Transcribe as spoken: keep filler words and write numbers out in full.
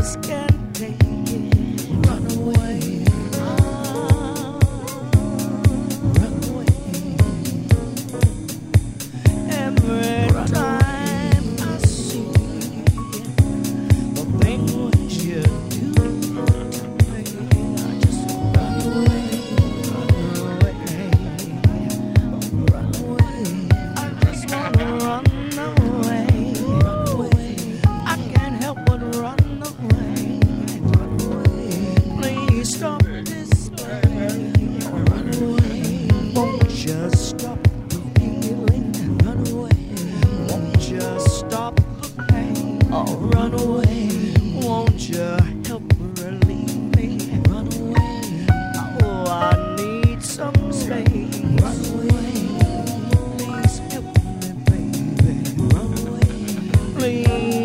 just can't take it. Run away. Ah, run away. Every time I see the things you do, I just run away, run away, run away. I just wanna run away, run away. I can't help but run away, run away. Please stop this pain, run away. Won't you stop the feeling, run away. Won't you stop the pain, oh run away. Won't you help relieve me, run away. Oh, I need some space, run away. Please help me, baby, run away. Please